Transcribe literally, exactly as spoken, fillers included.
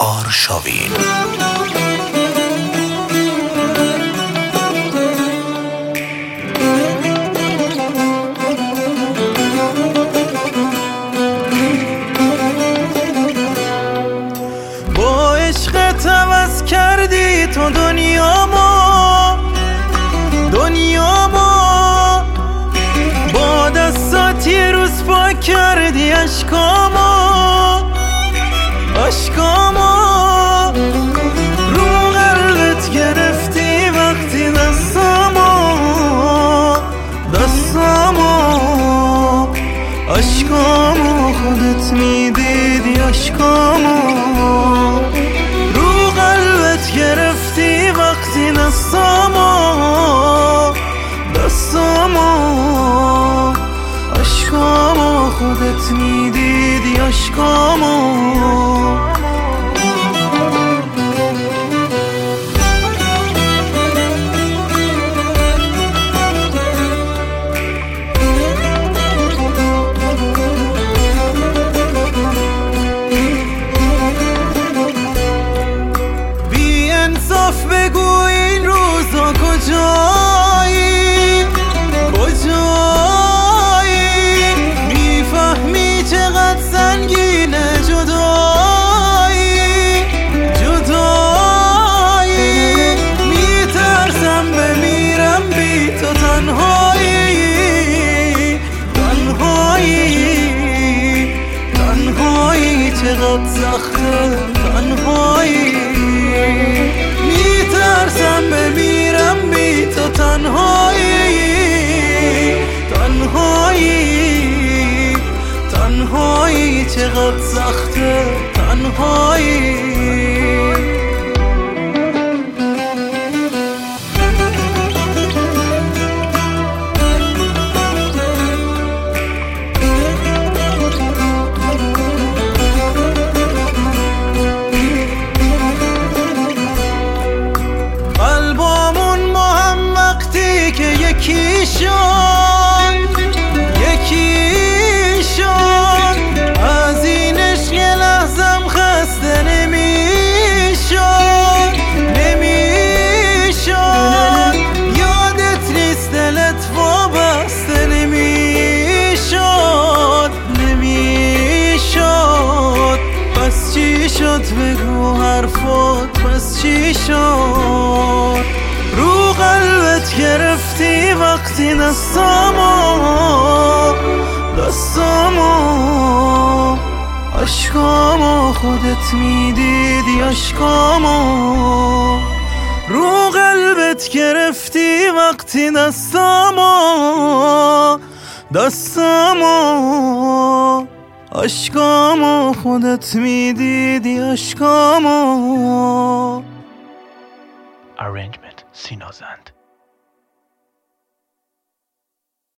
آرشاوین. با عشقت عوض کردی تو دنیامو دنیامو با دستات یه روز پاک کردی عشقامو عشقامو رو قلبت گرفتی وقتی دستامو دستامو عشقامو خودت میدیدی عشقامو رو قلبت گرفتی وقتی دستامو دستامو عشقامو خودت میدیدی عشقامو. بی انصاف بگو این روزا کجایی کجایی میفهمی چقدر سنگینه جدایی جدایی میترسم بمیرم بی تو تنهایی تنهایی تنهایی چقدر سخته تنهایی میترسم بمیرم بی تو تنهایی تنهایی تنهایی چقدر سخته تنهایی. که یکی شد یکی شد از این عشق یه لحظم خسته نمیشد نمیشد یادت نیست دلت وابسته نمیشد نمیشد پس چی شد بگو حرفات پس چی شد رو قلبت گرفتی وقتی دستامو دستامو عشقامو خودت میدیدی عشقامو رو قلبت گرفتی وقتی دستامو دستامو عشقامو خودت میدیدی عشقامو. Arrangement سینازند.